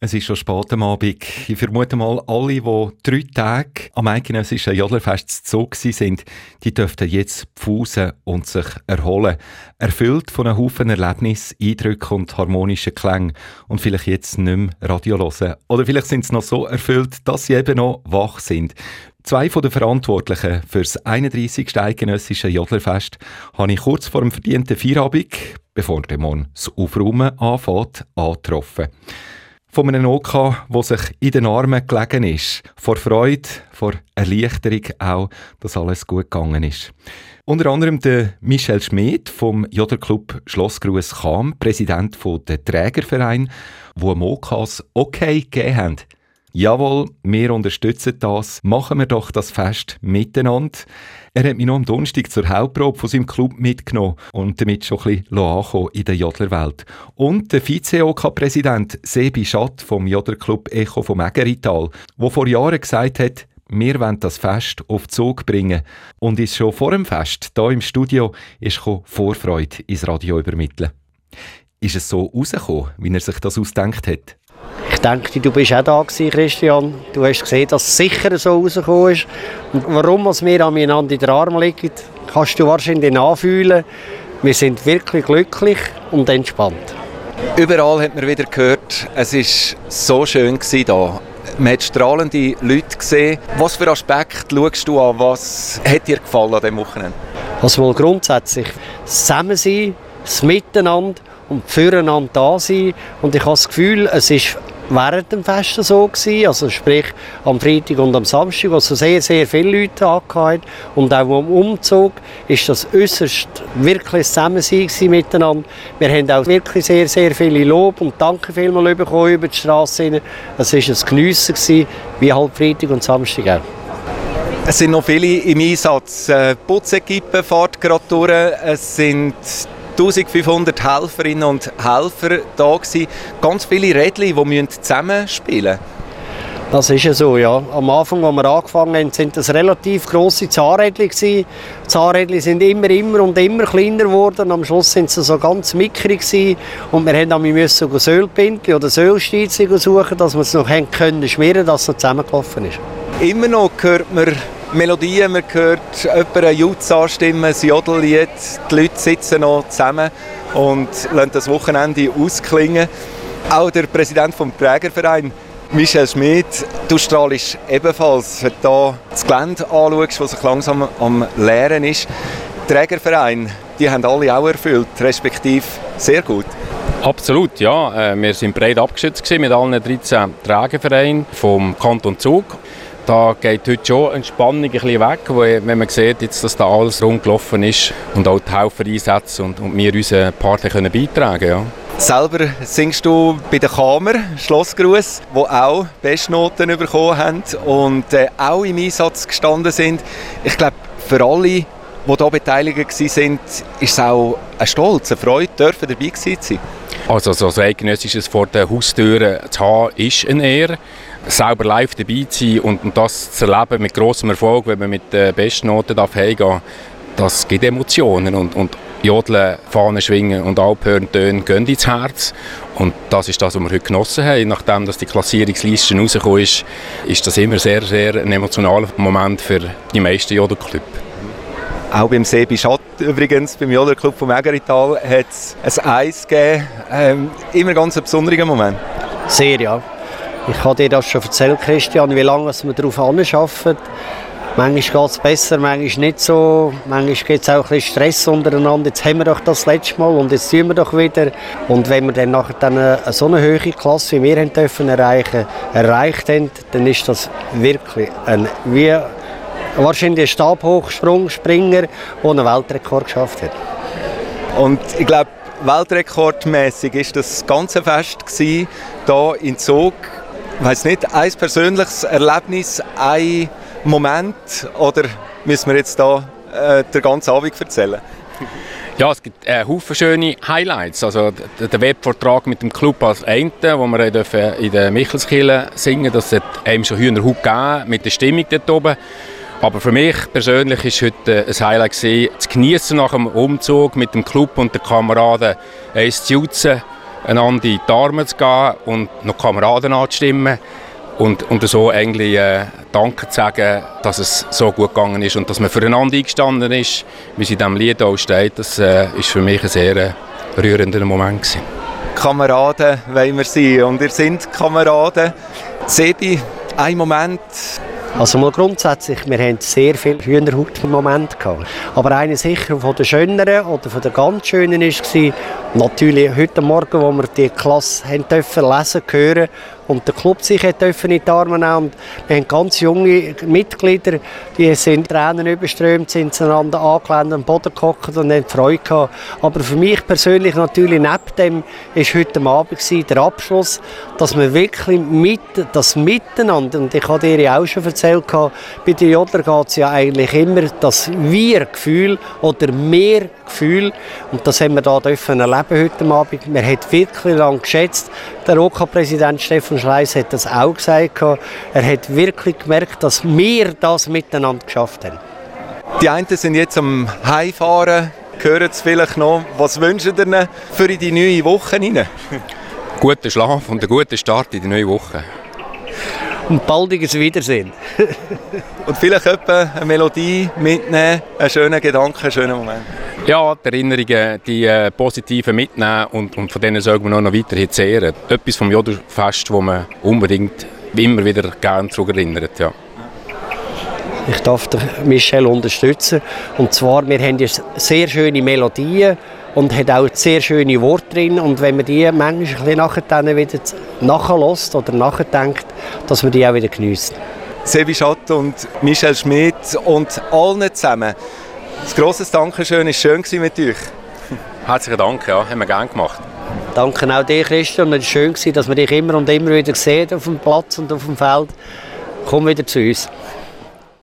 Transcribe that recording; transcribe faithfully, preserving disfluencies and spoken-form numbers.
Es ist schon spät am Abend. Ich vermute mal, alle, die drei Tage am eidgenössischen Jodlerfest zu Zug waren, die dürften jetzt pfusen und sich erholen. Erfüllt von einem Haufen Erlebnissen, Eindrücken und harmonischen Klängen. Und vielleicht jetzt nicht mehr Radio hören. Oder vielleicht sind sie noch so erfüllt, dass sie eben noch wach sind. Zwei von den Verantwortlichen für das einunddreissigste eidgenössische Jodlerfest habe ich kurz vor dem verdienten Feierabend, bevor der Morgen das Aufräumen anfängt, angetroffen. Von einem OK, der sich in den Armen gelegen ist. Vor Freude, vor Erleichterung auch, dass alles gut gegangen ist. Unter anderem der Michel Schmid vom Jodlerclub Schlossgruß Cham, Präsident der Trägerverein, der dem OKs okay gegeben haben. Jawohl, wir unterstützen das. Machen wir doch das Fest miteinander. Er hat mich noch am Donnerstag zur Hauptprobe von seinem Club mitgenommen und damit schon ein bisschen ankommen in der Jodlerwelt. Und der Vize-O K-Präsident Sebi Schatt vom Jodlerclub Echo vom Ägerital, der vor Jahren gesagt hat, wir wollen das Fest auf Zug bringen. Und ist schon vor dem Fest, hier im Studio, ist Vorfreude ins Radio übermitteln. Ist es so rausgekommen, wie er sich das ausgedacht hat? Ich denke, du bist auch da gewesen, Christian. Du hast gesehen, dass es sicher so rausgekommen ist. Und warum wir aneinander in den Armen liegen, kannst du wahrscheinlich nachfühlen. Wir sind wirklich glücklich und entspannt. Überall hat man wieder gehört, es war so schön hier. Man hat strahlende Leute gesehen. Was für Aspekte schaust du an? Was hat dir gefallen an diesem Wochenende? Also mal grundsätzlich das Zusammensein, das Miteinander und füreinander da sein. Und ich habe das Gefühl, es ist während dem Fest so gewesen, also sprich am Freitag und am Samstag, also sehr, sehr viele Leute hatten. Und auch am Umzug ist das äußerst wirklich Zusammensein miteinander. Wir haben auch wirklich sehr, sehr viele Lob und Danke vielmals bekommen über die Straße. Es war ein Geniessen gewesen, wie halt Freitag und Samstag auch. Es sind noch viele im Einsatz. Die Putzequipe fährt gerade durch. Es sind eintausendfünfhundert Helferinnen und Helfer da gewesen. Ganz viele Rädchen, die zusammenspielen müssen. Das ist ja so, ja. Am Anfang, als wir angefangen haben, sind das relativ grosse Zahnrädchen gewesen. Die Zahnrädchen sind immer, immer und immer kleiner geworden. Am Schluss sind sie so ganz mickrig gewesen. Und wir mussten dann Sölpintchen oder Sölstiezen suchen, dass wir es noch schmieren können, dass es noch zusammengelaufen ist. Immer noch hört man Melodien, man hört jemanden eine Jutz anstimmen, ein Jodellied. Die Leute sitzen noch zusammen und lassen das Wochenende ausklingen. Auch der Präsident des Trägervereins, Michel Schmid, du strahlst ebenfalls, wenn du hier das Gelände anschaust, das sich langsam am Leeren ist. Die Trägervereine, die haben alle auch erfüllt, respektive sehr gut. Absolut, ja. Wir waren breit abgeschützt mit allen dreizehn Trägervereinen vom Kanton Zug. Da geht heute schon eine Spannung ein bisschen weg, wenn man sieht, jetzt, dass da alles rund gelaufen ist und auch die Helfer einsetzen und, und wir unseren Part können beitragen können. Ja. Selber singst du bei der Kammer Schlossgruß, die auch Bestnoten bekommen haben und äh, auch im Einsatz gestanden sind. Ich glaube, für alle, die hier beteiligt waren, ist es auch ein Stolz, eine Freude, dürfen dabei gewesen sein. Also so ein eidgenössisches vor den Haustüren zu haben, ist eine Ehre. Selber live dabei zu sein und, und das zu erleben mit grossem Erfolg, wenn man mit den Bestnoten heimgehen darf, das gibt Emotionen. Und, und Jodeln, Fahnen schwingen und Alphörntöne gehen ins Herz. Und das ist das, was wir heute genossen haben. Nachdem dass die Klassierungsliste rausgekommen ist, ist das immer sehr, sehr ein emotionaler Moment für die meisten Jodelclubs. Auch beim Sebi Schatt übrigens, beim Jodlerclub vom Ägerital, hat es ein Eis gegeben. Ähm, immer ganz ein besonderer Moment. Sehr, ja. Ich habe dir das schon erzählt, Christian, wie lange wir darauf arbeiten. Manchmal geht es besser, manchmal nicht so. Manchmal gibt es auch ein bisschen Stress untereinander. Jetzt haben wir doch das letzte Mal und jetzt tun wir doch wieder. Und wenn wir dann nachher dann eine, so eine hohe Klasse, wie wir haben dürfen erreichen, erreicht haben, dann ist das wirklich ein, wie wahrscheinlich ein Stabhochsprung-Springer, der einen Weltrekord geschafft hat. Und ich glaube, weltrekordmäßig war das ganze Fest hier in Zug. Ich weiss nicht, ein persönliches Erlebnis, ein Moment, oder müssen wir jetzt hier äh, den ganzen Abend erzählen? Ja, es gibt äh, Haufen schöne Highlights. Also der Webvortrag mit dem Club als eine, wo wir in der Michelskirche singen, das hat einem schon Hühnerhaut gegeben mit der Stimmung dort oben. Aber für mich persönlich war heute ein Highlight gewesen, zu genießen nach dem Umzug mit dem Club und den Kameraden, eins zu jutzen einander in die Arme zu gehen und noch Kameraden anzustimmen und, und so eigentlich äh, Danke zu sagen, dass es so gut gegangen ist und dass man füreinander eingestanden ist, wie es in diesem Lied auch steht. Das äh, ist für mich ein sehr äh, rührender Moment gewesen. Kameraden wollen wir sein und ihr seid Kameraden. Sebi, ein Moment. Also mal grundsätzlich, wir hatten sehr viele Hühnerhaut-Momente gehabt. Aber einer sicher von den schöneren oder von den ganz schönen war natürlich heute Morgen, wo wir die Klasse haben dürfen lesen, hören und der Club sich dürfen in die Arme nehmen. Und wir haben ganz junge Mitglieder, die sind Tränen überströmt, sind zueinander angelehnt, am Boden gehockt und haben Freude gehabt. Aber für mich persönlich natürlich neben dem war heute Abend der Abschluss, dass wir wirklich mit, das Miteinander, und ich habe dir ja auch schon erzählt, bei den Jodler geht es ja eigentlich immer das Wir-Gefühl oder Mehr-Gefühl. Und das haben wir hier dürfen erleben heute Abend. Wir haben wirklich lange geschätzt. Der O K-Präsident Stefan Schleiss hat das auch gesagt. Er hat wirklich gemerkt, dass wir das miteinander geschafft haben. Die einen sind jetzt am Heimfahren. Hören Sie vielleicht noch, was wünschen Sie ihnen für die neue Woche hinein? Guten Schlaf und einen guten Start in die neue Woche. Und baldiges Wiedersehen. Und vielleicht etwa eine Melodie mitnehmen, einen schönen Gedanken, einen schönen Moment. Ja, die Erinnerungen, die äh, positiven mitnehmen und, und von denen soll man noch weiterhin zehren. Etwas vom Jodlerfest, das man unbedingt immer wieder gerne zurückerinnert. Ja. Ich darf Michel unterstützen. Und zwar, wir haben sehr schöne Melodien und hat auch sehr schöne Worte drin. Und wenn man die manchmal ein bisschen nachher wieder nachlässt oder nachdenkt, dass man die auch wieder genießt. Sebi Schatt und Michel Schmidt und allen zusammen. Ein grosses Dankeschön, es war schön mit euch. Herzlichen Dank, ja, haben wir gerne gemacht. Danke auch dir, Christian. Es war schön, dass wir dich immer und immer wieder sehen auf dem Platz und auf dem Feld. Komm wieder zu uns.